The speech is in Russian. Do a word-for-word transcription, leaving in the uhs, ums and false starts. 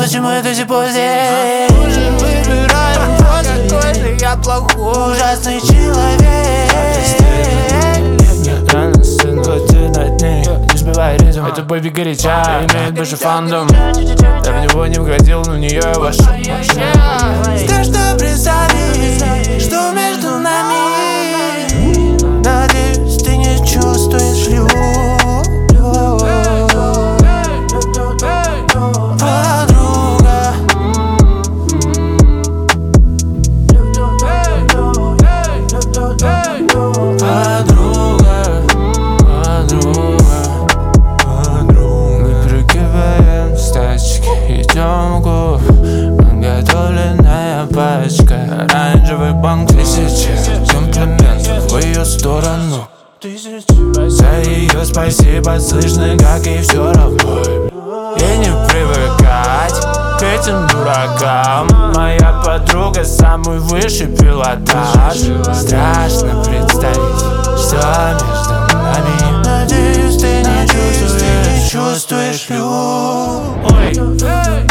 почему я до сих пор здесь? Уже выбираем, вот какой же я плохой, ужасный человек. Реально сын, плати над ней, не сбивай ритм. Это бэби горяча, имеет больше фандом. Я в него не входил, но в нее я вошел. Скажи, что представи, что между нами. Надеюсь, ты не чувствуешь любовь. Подруга, подруга, подруга, подруга. Мы прыгиваем с тачки, идем в клуб. Подготовленная пачка, оранжевый банк тысячи комплиментов в ее сторону. За ее спасибо слышно, как ей все равно. И не привыкать к этим дуракам. Моя подруга самый высший пилотаж. Страшно представить, что между нами. Надеюсь, ты не чувствуешь, чувствуешь любовь.